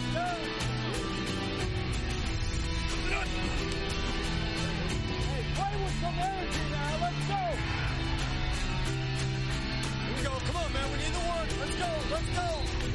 Hey, play with some energy now. Let's go. Here we go. Come on, man. We need the work. Let's go. Let's go.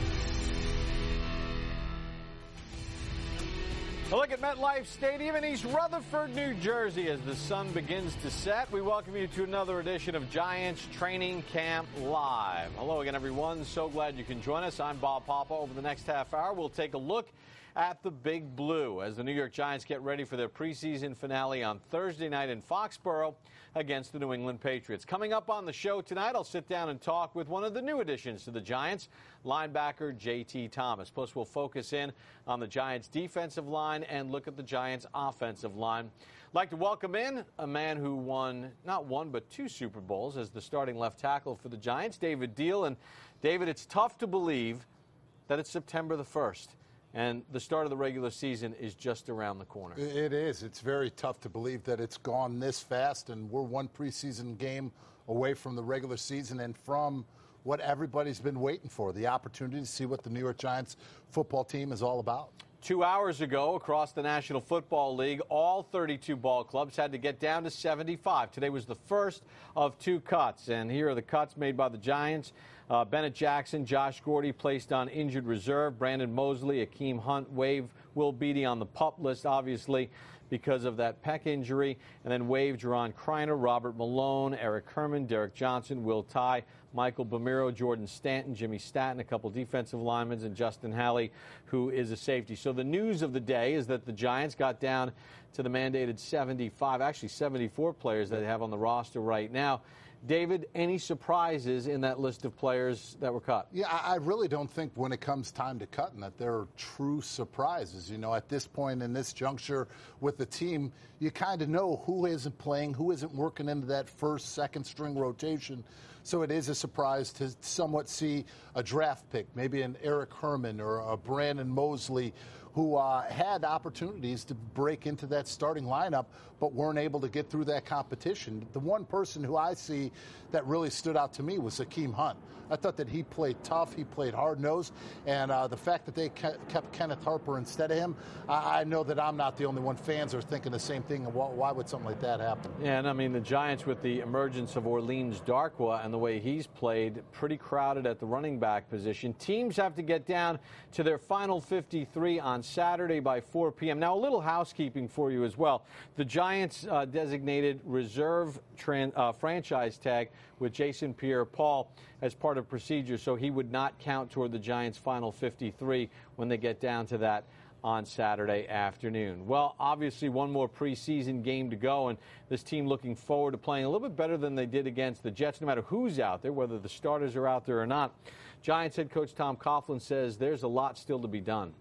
A look at MetLife Stadium in East Rutherford, New Jersey as the sun begins to set. We welcome you to another edition of Giants Training Camp Live. Hello again, everyone. So glad you can join us. I'm Bob Papa. Over the next half hour, we'll take a look at the Big Blue as the New York Giants get ready for their preseason finale on Thursday night in Foxborough against the New England Patriots. Coming up on the show tonight, I'll sit down and talk with one of the new additions to the Giants, linebacker J.T. Thomas. Plus, we'll focus in on the Giants' defensive line and look at the Giants' offensive line. I'd like to welcome in a man who won not one but two Super Bowls as the starting left tackle for the Giants, David Diehl. And, David, it's tough to believe that it's September the 1st. And the start of the regular season is just around the corner. It is. It's very tough to believe that it's gone this fast, and we're one preseason game away from the regular season and from what everybody's been waiting for, the opportunity to see what the New York Giants football team is all about. 2 hours ago, across the National Football League, all 32 ball clubs had to get down to 75. Today was the first of two cuts, and here are the cuts made by the Giants. Bennett Jackson, Josh Gordy placed on injured reserve. Brandon Mosley, Akeem Hunt waived. Will Beatty on the PUP list, obviously, because of that pec injury. And then waived Jerron Kreiner, Robert Malone, Eric Herman, Derek Johnson, Will Tye, Michael Bamiro, Jordan Stanton, Jimmy Staton, a couple defensive linemen, and Justin Halley, who is a safety. So the news of the day is that the Giants got down to the mandated 75, actually 74 players that they have on the roster right now. David, any surprises in that list of players that were cut? Yeah, I really don't think when it comes time to cutting that there are true surprises. You know, at this point in this juncture with the team, you kind of know who isn't playing, who isn't working into that first, second string rotation. So it is a surprise to somewhat see a draft pick, maybe an Eric Herman or a Brandon Mosley, who had opportunities to break into that starting lineup but weren't able to get through that competition. The one person who I see that really stood out to me was Akeem Hunt. I thought that he played tough, he played hard-nosed, and the fact that they kept Kenneth Harper instead of him, I know that I'm not the only one. Fans are thinking the same thing, and why would something like that happen? Yeah, and I mean, the Giants, with the emergence of Orleans Darkwa and the way he's played, pretty crowded at the running back position. Teams have to get down to their final 53 on Saturday by 4 p.m. Now, a little housekeeping for you as well. The Giants designated reserve franchise tag with Jason Pierre-Paul as part of procedure, so he would not count toward the Giants' final 53 when they get down to that on Saturday afternoon. Well, obviously one more preseason game to go, and this team looking forward to playing a little bit better than they did against the Jets, no matter who's out there, whether the starters are out there or not. Giants head coach Tom Coughlin says there's a lot still to be done.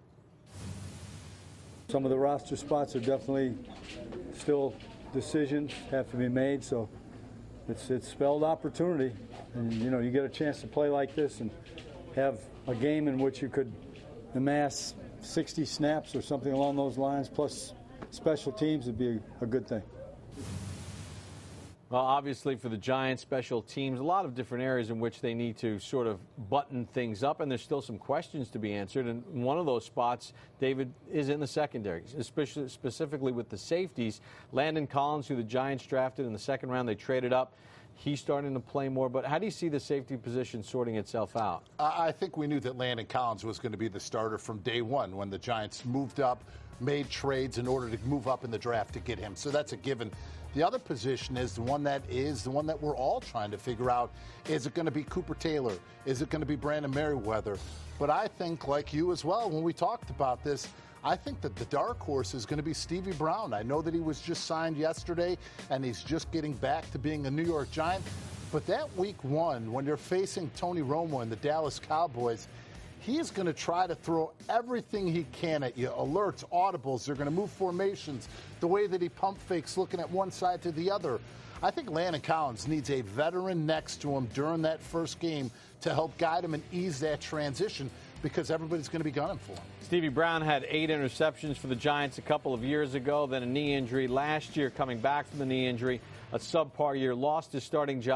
Some of the roster spots are definitely still decisions have to be made, so it's spelled opportunity. And, you know, you get a chance to play like this and have a game in which you could amass 60 snaps or something along those lines, plus special teams would be a good thing. Well, obviously for the Giants, special teams, a lot of different areas in which they need to sort of button things up, and there's still some questions to be answered. And one of those spots, David, is in the secondary, especially specifically with the safeties. Landon Collins, who the Giants drafted in the second round, they traded up. He's starting to play more. But how do you see the safety position sorting itself out? I think we knew that Landon Collins was going to be the starter from day one when the Giants moved up, made trades in order to move up in the draft to get him. So that's a given. The other position is the one that we're all trying to figure out. Is it going to be Cooper Taylor? Is it going to be Brandon Merriweather? But I think, like you as well, when we talked about this, I think that the dark horse is going to be Stevie Brown. I know that he was just signed yesterday, and he's just getting back to being a New York Giant. But that week one, when you're facing Tony Romo and the Dallas Cowboys, he's going to try to throw everything he can at you. Alerts, audibles, they're going to move formations, the way that he pump fakes looking at one side to the other. I think Landon Collins needs a veteran next to him during that first game to help guide him and ease that transition, because everybody's going to be gunning for him. Stevie Brown had 8 interceptions for the Giants a couple of years ago, then a knee injury last year, coming back from the knee injury, a subpar year, lost his starting job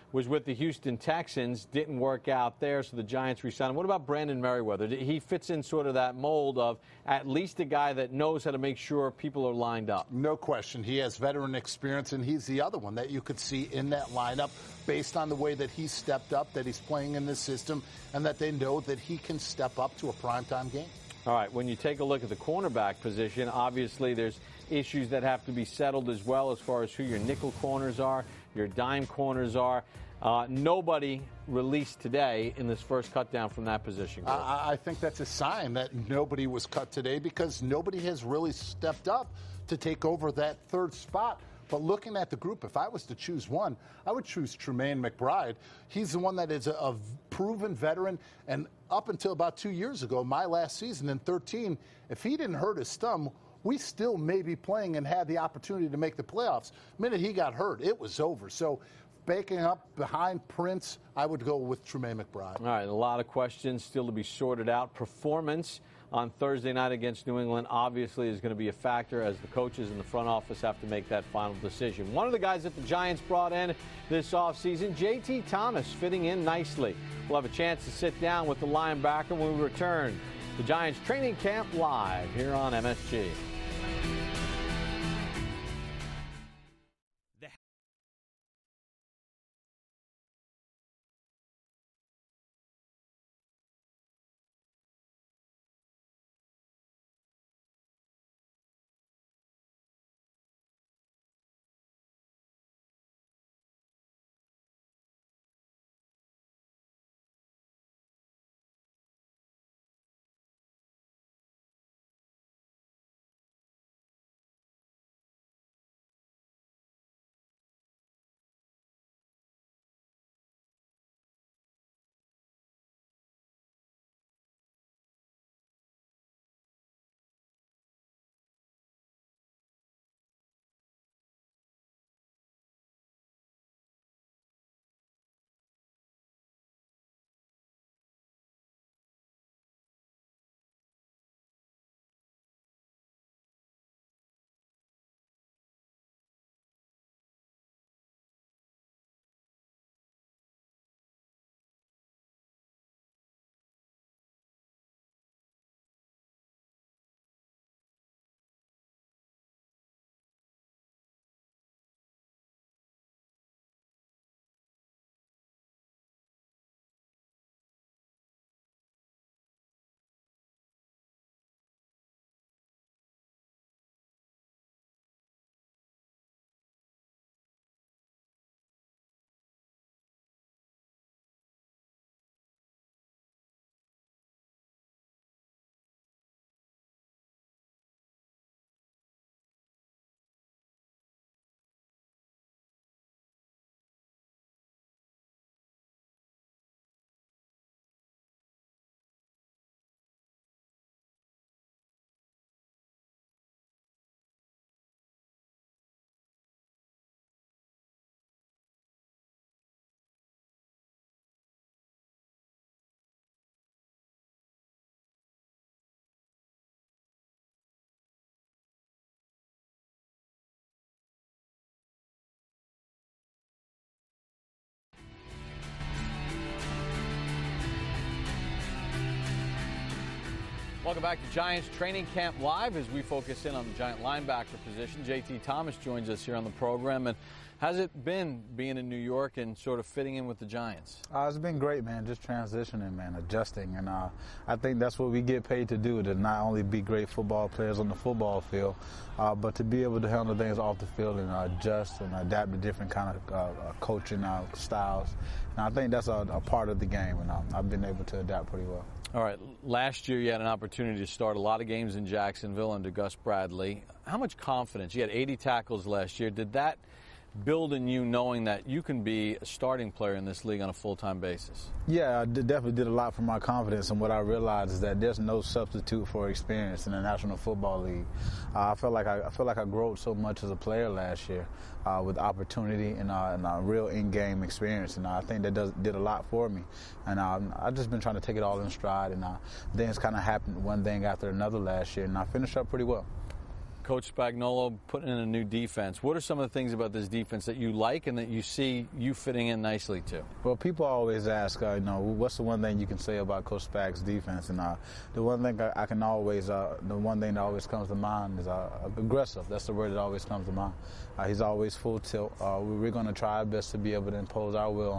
was with the Houston Texans. Didn't work out there, so the Giants re-signed him. What about Brandon Merriweather? He fits in sort of that mold of at least a guy that knows how to make sure people are lined up. No question. He has veteran experience, and he's the other one that you could see in that lineup based on the way that he stepped up, that he's playing in this system, and that they know that he can step up to a primetime game. All right, when you take a look at the cornerback position, obviously there's issues that have to be settled as well as far as who your nickel corners are, your dime corners are. Nobody released today in this first cut down from that position group. I think that's a sign that nobody was cut today because nobody has really stepped up to take over that third spot. But looking at the group, if I was to choose one, I would choose Tremaine McBride. He's the one that is a proven veteran, and up until about 2 years ago, my last season in 13, if he didn't hurt his thumb, we still may be playing and had the opportunity to make the playoffs. The minute he got hurt, it was over. So backing up behind Prince, I would go with Tremaine McBride. All right, a lot of questions still to be sorted out. Performance on Thursday night against New England obviously is going to be a factor as the coaches in the front office have to make that final decision. One of the guys that the Giants brought in this offseason, J.T. Thomas, fitting in nicely. We'll have a chance to sit down with the linebacker when we return. The Giants training camp live here on MSG. Welcome back to Giants Training Camp Live as we focus in on the Giant linebacker position. J.T. Thomas joins us here on the program. And how's it been being in New York and sort of fitting in with the Giants? It's been great, man, just transitioning, man, adjusting. And I think that's what we get paid to do, to not only be great football players on the football field, but to be able to handle things off the field and adjust and adapt to different kind of coaching styles. And I think that's a part of the game, and I've been able to adapt pretty well. All right, last year you had an opportunity to start a lot of games in Jacksonville under Gus Bradley. How much confidence? You had 80 tackles last year. Did that build in you knowing that you can be a starting player in this league on a full-time basis? Yeah, I definitely did a lot for my confidence, and what I realized is that there's no substitute for experience in the National Football League. I feel like I grew so much as a player last year with opportunity and a real in-game experience, and I think that did a lot for me. And I've just been trying to take it all in stride, and things kind of happened one thing after another last year, and I finished up pretty well. Coach Spagnuolo putting in a new defense. What are some of the things about this defense that you like and that you see you fitting in nicely to? Well, people always ask, what's the one thing you can say about Coach Spag's defense? And the one thing I can always, the one thing that always comes to mind is aggressive. That's the word that always comes to mind. He's always full tilt. We're going to try our best to be able to impose our will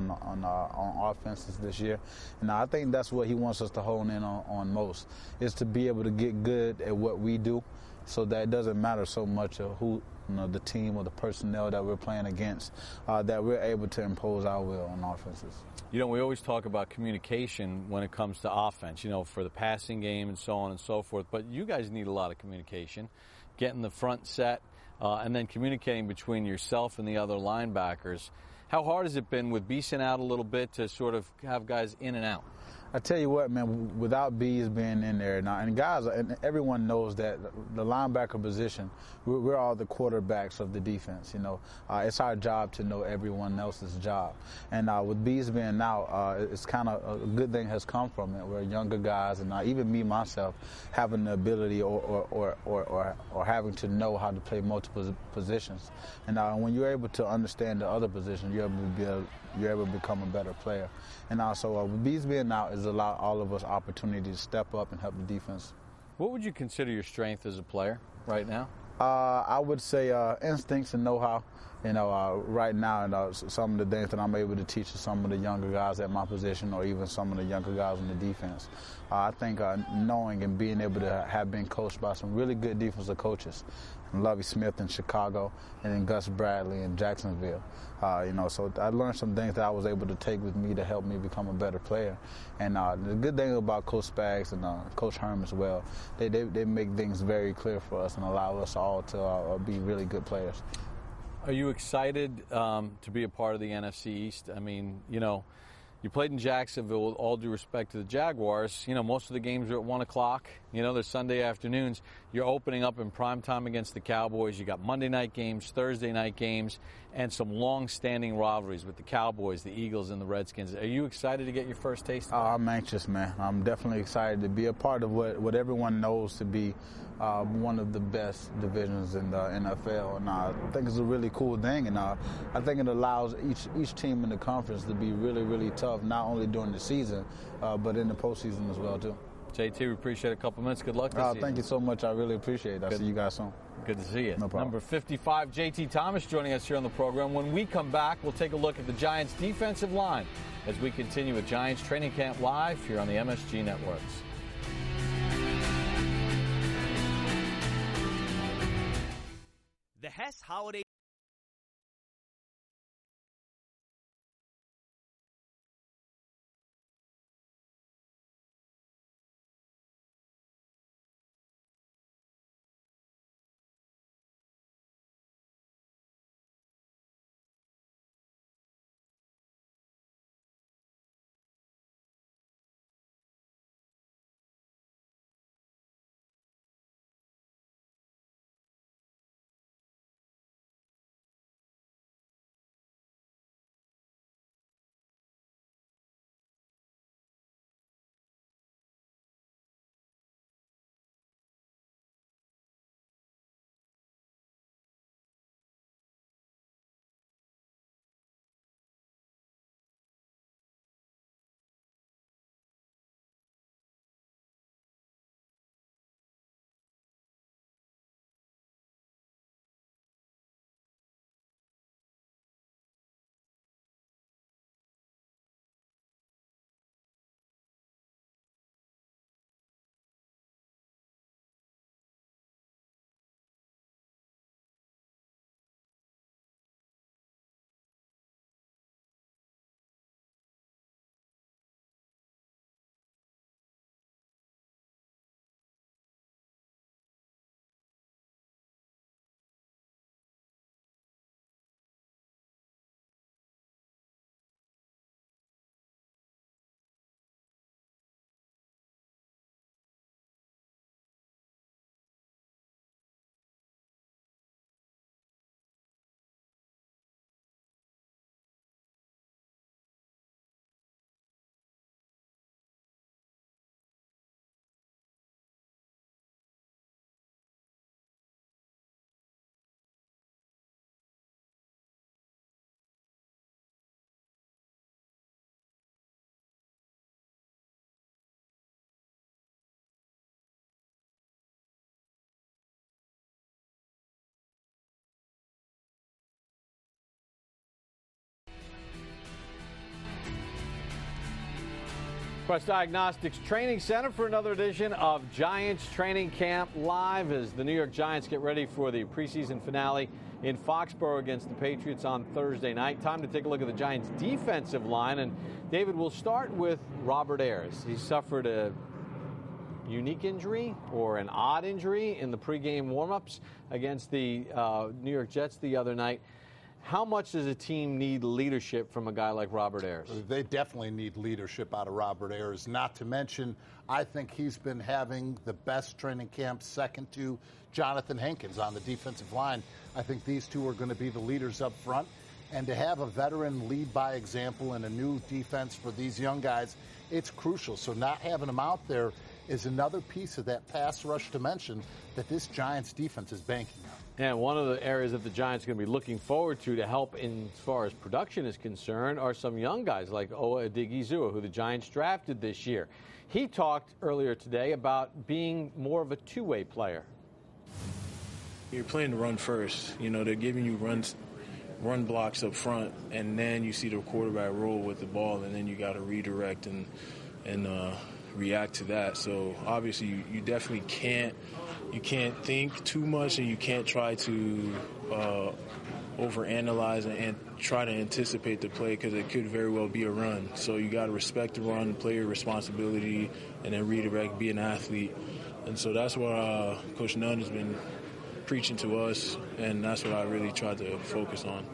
on offenses this year. And I think that's what he wants us to hone in on most, is to be able to get good at what we do, so that it doesn't matter so much of who, the team or the personnel that we're playing against, that we're able to impose our will on offenses. We always talk about communication when it comes to offense, for the passing game and so on and so forth. But you guys need a lot of communication, getting the front set, and then communicating between yourself and the other linebackers. How hard has it been with Beeson out a little bit to sort of have guys in and out? I tell you what, man, without Bees being in there now, and guys, and everyone knows that the linebacker position, we're all the quarterbacks of the defense. It's our job to know everyone else's job. And with Bees being out, it's kind of a good thing has come from it. We're younger guys, and even me myself having the ability or having to know how to play multiple positions. And when you're able to understand the other position, you're able to become a better player. And also, with Bees being out has allowed all of us opportunity to step up and help the defense. What would you consider your strength as a player right now? I would say instincts and know-how. Right now, some of the things that I'm able to teach to some of the younger guys at my position, or even some of the younger guys on the defense. I think knowing and being able to have been coached by some really good defensive coaches, Lovie Smith in Chicago, and then Gus Bradley in Jacksonville. So I learned some things that I was able to take with me to help me become a better player. And the good thing about Coach Spags and Coach Herm as well, they make things very clear for us and allow us all to be really good players. Are you excited to be a part of the NFC East? I mean, you played in Jacksonville, with all due respect to the Jaguars. Most of the games are at 1 o'clock. They're Sunday afternoons. You're opening up in prime time against the Cowboys. You got Monday night games, Thursday night games, and some long-standing rivalries with the Cowboys, the Eagles, and the Redskins. Are you excited to get your first taste of that? I'm anxious, man. I'm definitely excited to be a part of what everyone knows to be one of the best divisions in the NFL. And I think it's a really cool thing. And I think it allows each team in the conference to be really, really tough, not only during the season, but in the postseason as well, too. JT, we appreciate a couple minutes. Good luck this season. Thank you so much. I really appreciate it. I'll see you guys soon. Good to see you. No problem. Number 55, JT Thomas, joining us here on the program. When we come back, we'll take a look at the Giants' defensive line as we continue with Giants Training Camp Live here on the MSG Networks. The Hess Holiday Quest Diagnostics Training Center for another edition of Giants Training Camp Live as the New York Giants get ready for the preseason finale in Foxborough against the Patriots on Thursday night. Time to take a look at the Giants' defensive line. And, David, we'll start with Robert Ayers. He suffered a unique injury or an odd injury in the pregame warmups against the New York Jets the other night. How much does a team need leadership from a guy like Robert Ayers? They definitely need leadership out of Robert Ayers. Not to mention, I think he's been having the best training camp second to Jonathan Hankins on the defensive line. I think these two are going to be the leaders up front. And to have a veteran lead by example in a new defense for these young guys, it's crucial. So not having them out there is another piece of that pass rush dimension that this Giants defense is banking on. And one of the areas that the Giants are going to be looking forward to help in as far as production is concerned are some young guys like Owa Odighizuwa, who the Giants drafted this year. He talked earlier today about being more of a two-way player. You're playing to run first. You know, they're giving you run blocks up front, and then you see the quarterback roll with the ball, and then you got to redirect and react to that. So obviously you definitely can't think too much, and you can't try to overanalyze and try to anticipate the play, because it could very well be a run. So you got to respect the run, play your responsibility, and then redirect, be an athlete. And so that's what Coach Nunn has been preaching to us, and that's what I really tried to focus on.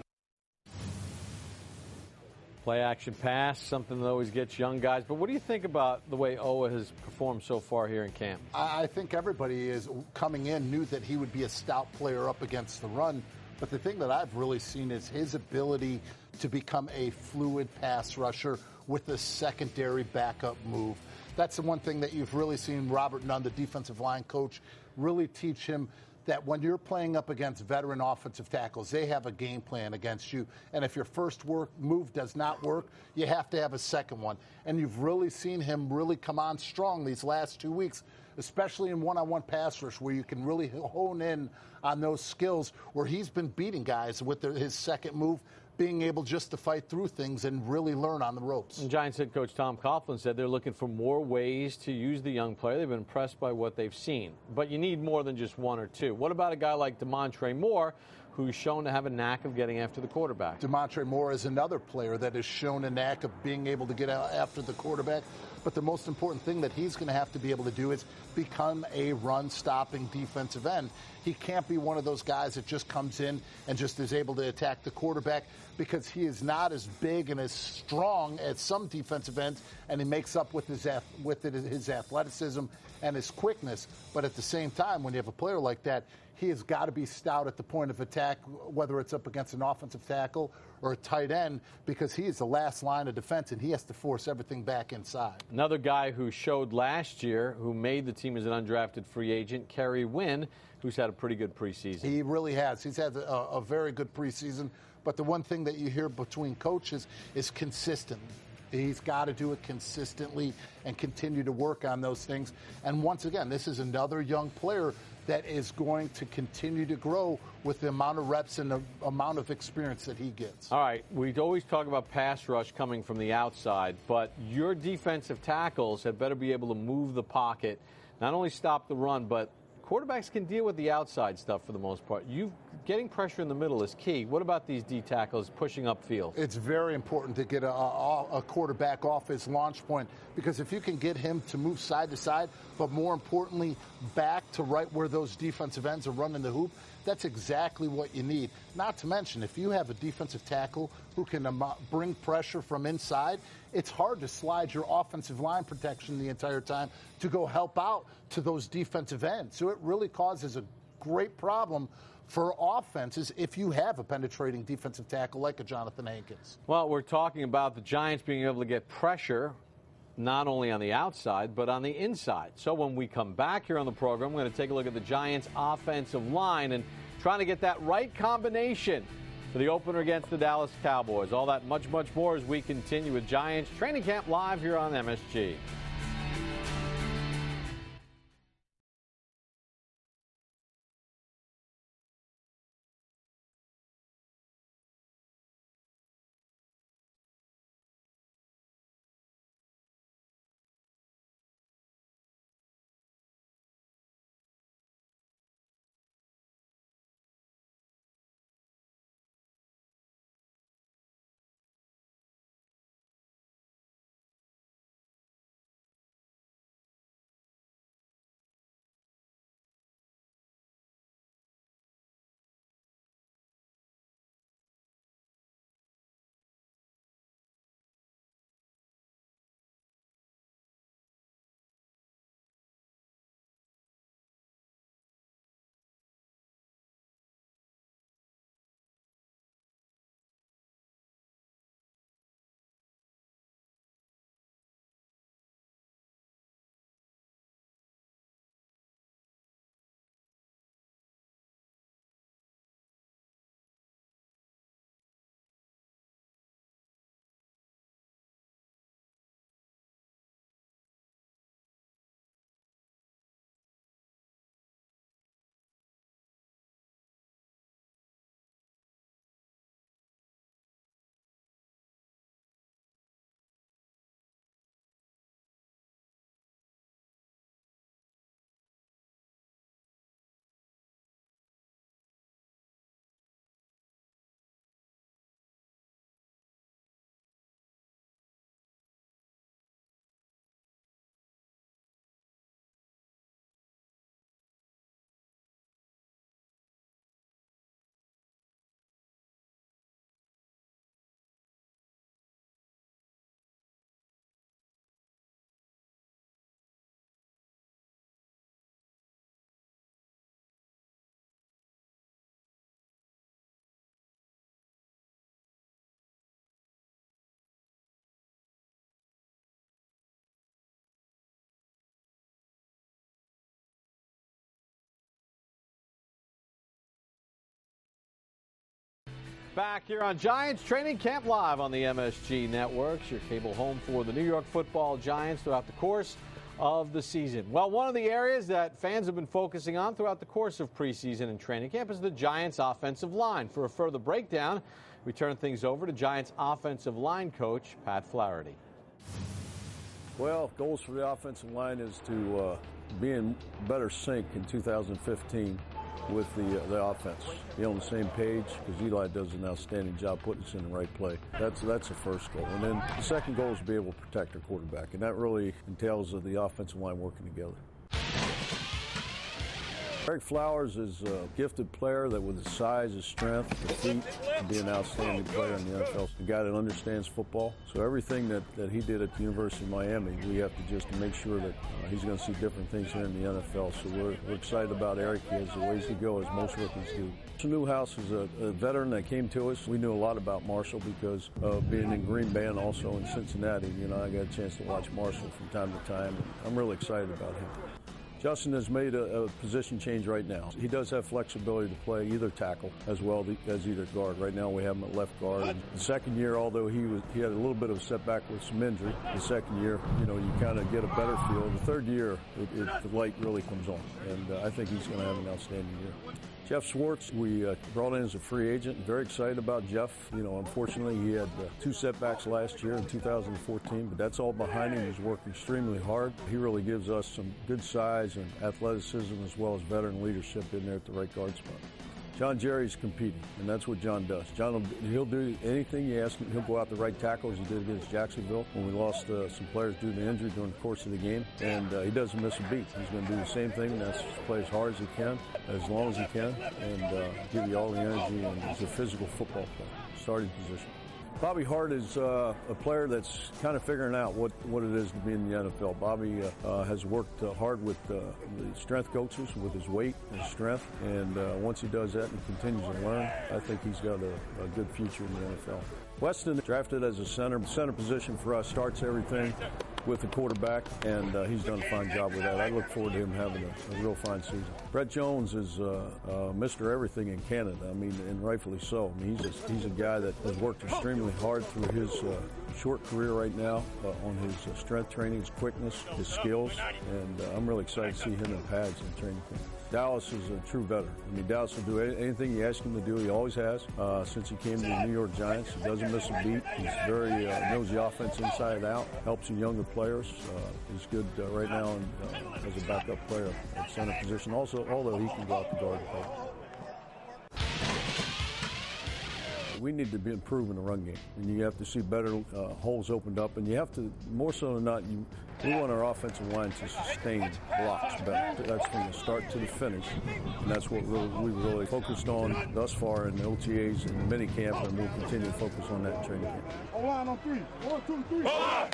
Play action pass, something that always gets young guys. But what do you think about the way Owa has performed so far here in camp? I think everybody is coming in knew that he would be a stout player up against the run. But the thing that I've really seen is his ability to become a fluid pass rusher with a secondary backup move. That's the one thing that you've really seen Robert Nunn, the defensive line coach, really teach him, that when you're playing up against veteran offensive tackles, they have a game plan against you. And if your first move does not work, you have to have a second one. And you've really seen him really come on strong these last 2 weeks, especially in one-on-one pass rush, where you can really hone in on those skills, where he's been beating guys with his second move, being able just to fight through things and really learn on the ropes. And Giants head coach Tom Coughlin said they're looking for more ways to use the young player. They've been impressed by what they've seen. But you need more than just one or two. What about a guy like Demontre Moore, who's shown to have a knack of getting after the quarterback? Demontre Moore is another player that has shown a knack of being able to get out after the quarterback. But the most important thing that he's going to have to be able to do is become a run-stopping defensive end. He can't be one of those guys that just comes in and just is able to attack the quarterback, because he is not as big and as strong as some defensive ends, and he makes up with his athleticism and his quickness. But at the same time, when you have a player like that, he has got to be stout at the point of attack, whether it's up against an offensive tackle or a tight end, because he is the last line of defense, and he has to force everything back inside. Another guy who showed last year, who made the team as an undrafted free agent, Kerry Wynn, who's had a pretty good preseason. He really has. He's had a very good preseason. But the one thing that you hear between coaches is consistent. He's got to do it consistently and continue to work on those things. And once again, this is another young player that is going to continue to grow with the amount of reps and the amount of experience that he gets. All right, we always talk about pass rush coming from the outside, but your defensive tackles had better be able to move the pocket, not only stop the run, but quarterbacks can deal with the outside stuff for the most part. Getting pressure in the middle is key. What about these D tackles pushing upfield? It's very important to get a quarterback off his launch point, because if you can get him to move side to side, but more importantly, back to right where those defensive ends are running the hoop, that's exactly what you need. Not to mention, if you have a defensive tackle who can bring pressure from inside, it's hard to slide your offensive line protection the entire time to go help out to those defensive ends. So it really causes a great problem for offenses if you have a penetrating defensive tackle like a Jonathan Hankins. Well, we're talking about the Giants being able to get pressure not only on the outside, but on the inside. So when we come back here on the program, we're going to take a look at the Giants' offensive line and trying to get that right combination for the opener against the Dallas Cowboys. All that much, much more as we continue with Giants Training Camp Live here on MSG. Back here on Giants Training Camp Live on the MSG Networks, your cable home for the New York Football Giants throughout the course of the season. Well, one of the areas that fans have been focusing on throughout the course of preseason and training camp is the Giants offensive line. For a further breakdown, we turn things over to Giants offensive line coach Pat Flaherty. Well, goals for the offensive line is to be in better sync in 2015 with the offense. Be on the same page, because Eli does an outstanding job putting us in the right play. That's the first goal. And then the second goal is to be able to protect our quarterback, and that really entails of the offensive line working together. Ereck Flowers is a gifted player that with his size, his strength, his feet, can be an outstanding player in the NFL. A guy that understands football. So everything that he did at the University of Miami, we have to just make sure that he's going to see different things here in the NFL. So we're excited about Ereck. He has a ways to go, as most rookies do. Marshall Newhouse is a veteran that came to us. We knew a lot about Marshall because of being in Green Bay and also in Cincinnati. You know, I got a chance to watch Marshall from time to time, and I'm really excited about him. Justin has made a position change right now. He does have flexibility to play either tackle as well as either guard. Right now we have him at left guard. And the second year, although he had a little bit of a setback with some injury, the second year, you know, you kind of get a better feel. The third year, the light really comes on, and I think he's going to have an outstanding year. Jeff Schwartz, we brought in as a free agent. Very excited about Jeff. You know, unfortunately, he had 2 setbacks last year in 2014, but that's all behind him. He's worked extremely hard. He really gives us some good size and athleticism as well as veteran leadership in there at the right guard spot. John Jerry's competing, and that's what John does. John, he'll do anything you ask him. He'll go out the right tackle, as he did against Jacksonville when we lost some players due to injury during the course of the game, and he doesn't miss a beat. He's going to do the same thing, and that's play as hard as he can, as long as he can, and give you all the energy, and he's a physical football player, starting position. Bobby Hart is a player that's kind of figuring out what it is to be in the NFL. Bobby has worked hard with the strength coaches with his weight and strength, and once he does that and continues to learn, I think he's got a good future in the NFL. Weston, drafted as a center position for us, starts everything with the quarterback, and he's done a fine job with that. I look forward to him having a real fine season. Brett Jones is Mr. Everything in Canada. I mean, and rightfully so. I mean, he's a guy that has worked extremely hard through his short career right now on his strength training, his quickness, his skills, and I'm really excited to see him in pads in training camp. Dallas is a true veteran. I mean, Dallas will do anything you ask him to do. He always has since he came to the New York Giants. He doesn't miss a beat. He's very knows the offense inside out. Helps the younger players. He's good right now as a backup player at center position. Also, although he can go out the guard play. We need to be improving the run game, and you have to see better holes opened up, and you have to, more so than not, we want our offensive line to sustain blocks better. That's from the start to the finish, and that's what we've really focused on thus far in the OTAs and minicamp, and we'll continue to focus on that in training camp. Line on 3. 1, 2, 3.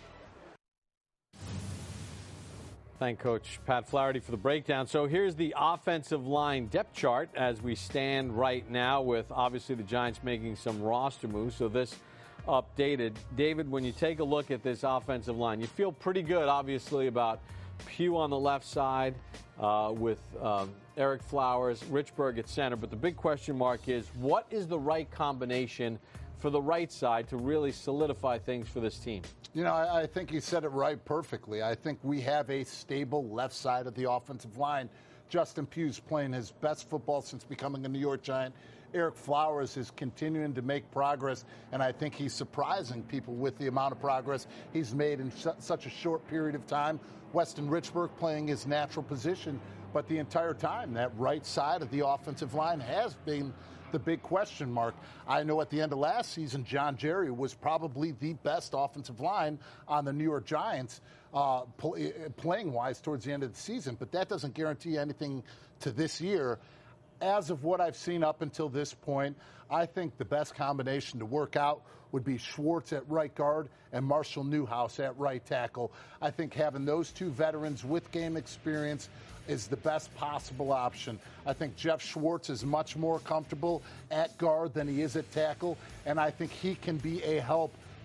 Thank Coach Pat Flaherty for the breakdown. So here's the offensive line depth chart as we stand right now, with obviously the Giants making some roster moves. So this updated. David, when you take a look at this offensive line, you feel pretty good, obviously, about Pugh on the left side with Ereck Flowers, Richburg at center. But the big question mark is, what is the right combination for the right side to really solidify things for this team? You know, I think you said it right perfectly. I think we have a stable left side of the offensive line. Justin Pugh's playing his best football since becoming a New York Giant. Ereck Flowers is continuing to make progress, and I think he's surprising people with the amount of progress he's made in such a short period of time. Weston Richburg playing his natural position, but the entire time, that right side of the offensive line has been the big question mark. I know at the end of last season, John Jerry was probably the best offensive line on the New York Giants playing-wise towards the end of the season, but that doesn't guarantee anything to this year. As of what I've seen up until this point, I think the best combination to work out would be Schwartz at right guard and Marshall Newhouse at right tackle. I think having those two veterans with game experience is the best possible option. I think Jeff Schwartz is much more comfortable at guard than he is at tackle, and I think he can be a help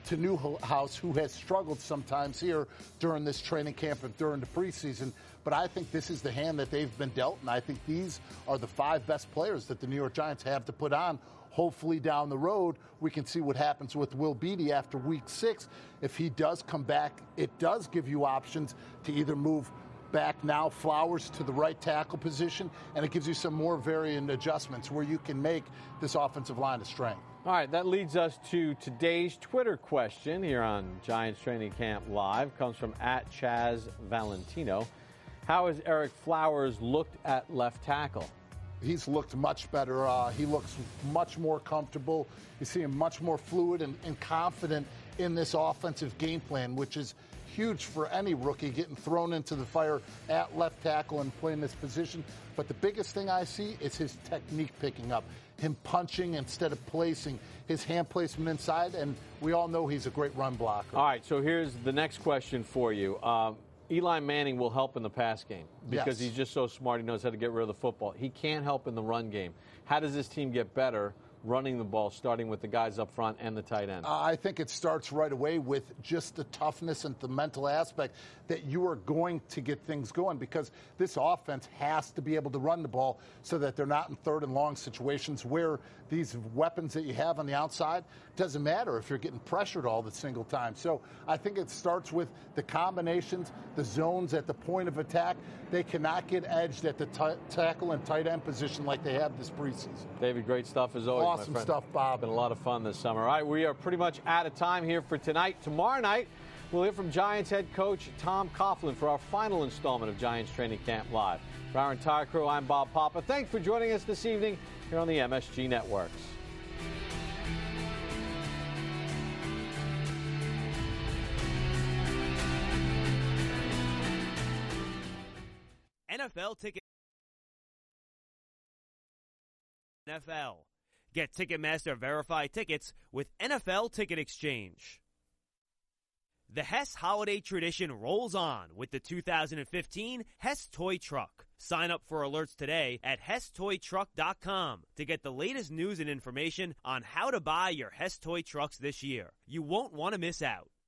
to Newhouse, who has struggled sometimes here during this training camp and during the preseason. But I think this is the hand that they've been dealt, and I think these are the 5 best players that the New York Giants have to put on. Hopefully down the road, we can see what happens with Will Beatty after week 6. If he does come back, it does give you options to either move back now Flowers to the right tackle position, and it gives you some more variant adjustments where you can make this offensive line a strength. All right, that leads us to today's Twitter question here on Giants Training Camp Live. Comes from @Chaz Valentino. How has Eric Flowers looked at left tackle? He's looked much better. He looks much more comfortable. You see him much more fluid and confident in this offensive game plan, which is huge for any rookie getting thrown into the fire at left tackle and playing this position. But the biggest thing I see is his technique picking up, him punching instead of placing, his hand placement inside, and we all know he's a great run blocker. All right, so here's the next question for you. Eli Manning will help in the pass game because he's just so smart. He knows how to get rid of the football. He can't help in the run game. How does this team get better running the ball, starting with the guys up front and the tight end? I think it starts right away with just the toughness and the mental aspect that you are going to get things going, because this offense has to be able to run the ball so that they're not in 3rd and long situations where these weapons that you have on the outside, doesn't matter if you're getting pressured all the single time. So I think it starts with the combinations, the zones at the point of attack. They cannot get edged at the tackle and tight end position like they have this preseason. David, great stuff as always. Awesome stuff, Bob. Been a lot of fun this summer. All right, we are pretty much out of time here for tonight. Tomorrow night, we'll hear from Giants head coach Tom Coughlin for our final installment of Giants Training Camp Live. For our entire crew, I'm Bob Papa. Thanks for joining us this evening here on the MSG Networks. NFL ticket. NFL. Get Ticketmaster verified tickets with NFL Ticket Exchange. The Hess holiday tradition rolls on with the 2015 Hess Toy Truck. Sign up for alerts today at HessToyTruck.com to get the latest news and information on how to buy your Hess Toy Trucks this year. You won't want to miss out.